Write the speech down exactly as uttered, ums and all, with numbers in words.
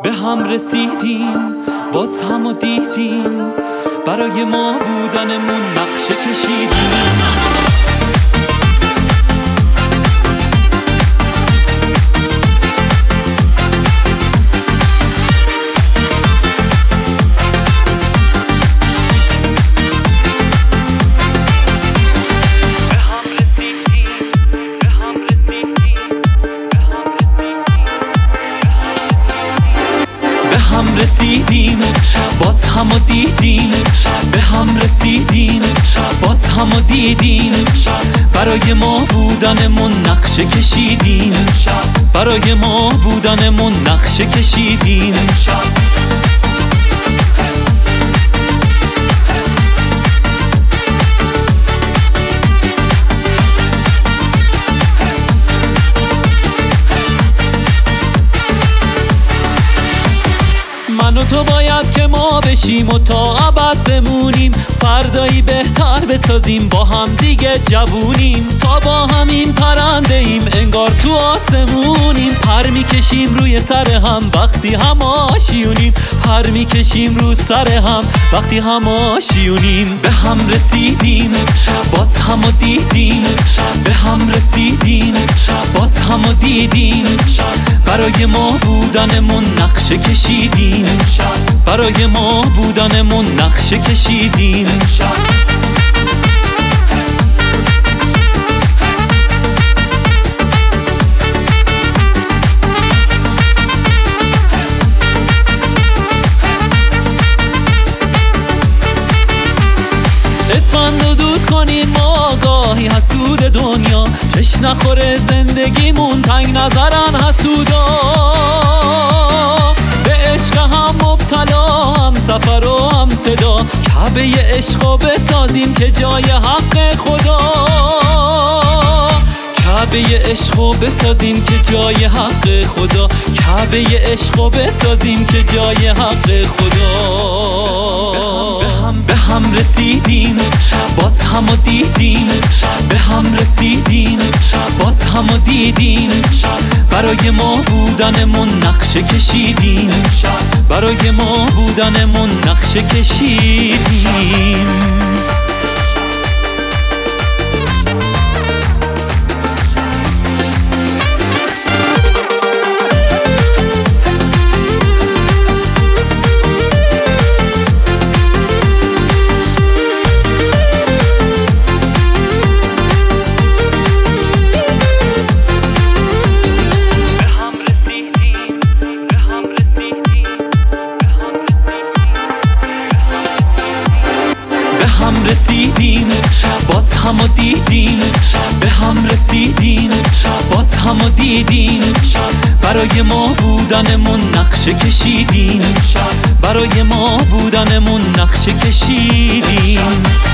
به هم رسیدیم، باز همو دیدیم، برای ما بودنمون نقشه کشیدیم. هم رسیدیم، باز همو دیدیم، به هم رسیدیم، باز همو دیدیم، برای ما بودنمون نقشه کشیدیم، برای ما بودنمون نقشه کشیدیم. من و تو باید که ما بشیم و تا ابد بمونیم، فردایی بهتر بسازیم، با هم دیگه جوونیم، تا با همین پرنده ایم انگار تو آسمونیم. پر میکشیم روی سر هم وقتی هم آشیونیم، پر میکشیم رو سر هم وقتی هم آشیونیم. به هم رسیدیم، باز همو دیدیم، به هم رسیدیم، باز همو دیدیم، برای ما بودنمون نقشه کشیدیم، برای ما بودنمون نقشه کشیدیم. اسفند و دود کنیم ما آگاهی حسود دنیا، چش نخوره زندگیمون تنگ نظرن حسودا. به عشق هم مبتلا، هم سفر و هم صدا، کعبه عشقو بسازیم که جای حق خدا، کعبه عشقو بسازیم که جای حق خدا، کعبه عشقو بسازیم که جای حق خدا. به هم رسیدیم، باز همو دیدیم، به هم رسیدیم، باز همو دیدیم، برای ما بودنمون نقشه کشیدیم، برای ما بودنمون نقشه کشیدیم. هم رسیدیم، باز همو دیدیم، به هم رسیدیم، باز همو دیدیم، برای ما بودنمون نقشه کشیدیم، برای ما بودنمون نقشه کشیدیم.